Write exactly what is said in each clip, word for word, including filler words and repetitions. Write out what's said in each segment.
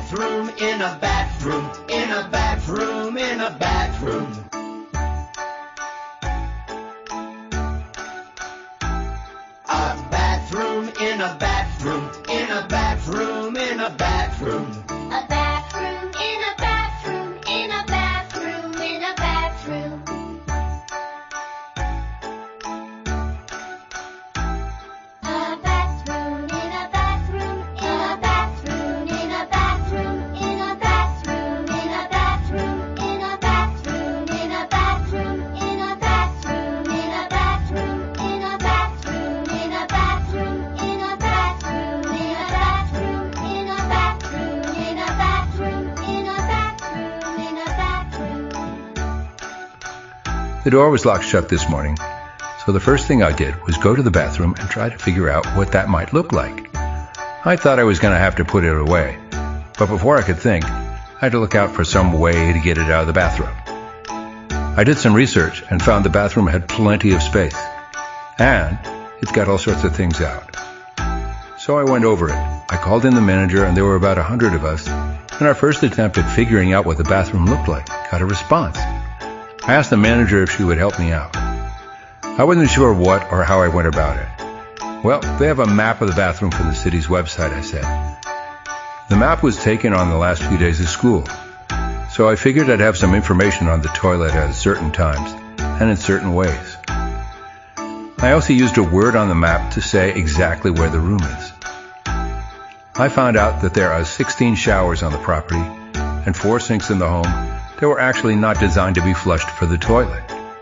bathroom, in a bathroom, in a bathroom, in a bathroom. A bathroom, in a bathroom, in a bathroom, in a bathroom. A bathroom, in a bathroom, in a bathroom, in a bathroom. A bathroom, in a bathroom, in a bathroom, in a bathroom, in a bathroom, in a bathroom, in a bathroom, in a bathroom, in a bathroom, in a bathroom, in a bathroom, in a bathroom, in a bathroom, in a bathroom, in a bathroom, in a bathroom, in a bathroom, in a bathroom. The door was locked shut this morning, so the first thing I did was go to the bathroom and try to figure out what that might look like. I thought I was going to have to put it away, but before I could think, I had to look out for some way to get it out of the bathroom. I did some research and found the bathroom had plenty of space, and it's got all sorts of things out. So I went over it. I called in the manager, and there were about a hundred of us, and our first attempt at figuring out what the bathroom looked like got a response. I asked the manager if she would help me out. I wasn't sure what or how I went about it. Well, they have a map of the bathroom from the city's website, I said. The map was taken on the last few days of school, so I figured I'd have some information on the toilet at certain times and in certain ways. I also used a word on the map to say exactly where the room is. I found out that there are sixteen showers on the property and four sinks in the home that were actually not designed to be flushed for the toilet.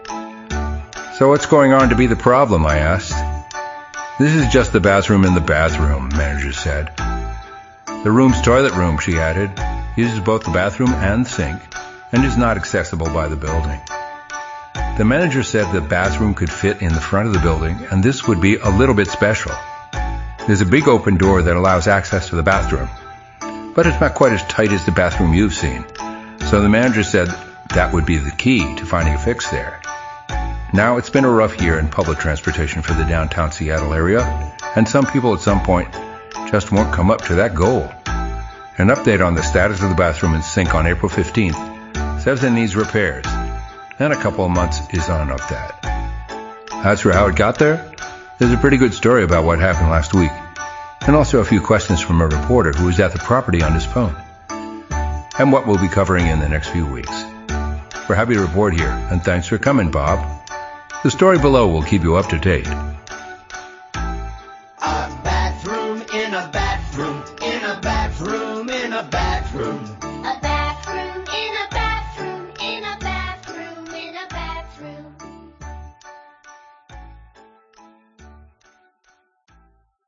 So what's going on to be the problem, I asked. This is just the bathroom in the bathroom, the manager said. The room's toilet room, she added, uses both the bathroom and the sink and is not accessible by the building. The manager said the bathroom could fit in the front of the building, and this would be a little bit special. There's a big open door that allows access to the bathroom, but it's not quite as tight as the bathroom you've seen. So the manager said that would be the key to finding a fix there. Now, it's been a rough year in public transportation for the downtown Seattle area, and some people at some point just won't come up to that goal. An update on the status of the bathroom and sink on April fifteenth says it needs repairs, and a couple of months is on enough that. As for how it got there, there's a pretty good story about what happened last week, and also a few questions from a reporter who was at the property on his phone, and what we'll be covering in the next few weeks. We're happy to report here, and thanks for coming, Bob. The story below will keep you up to date. A bathroom, in a bathroom, in a bathroom, in a bathroom.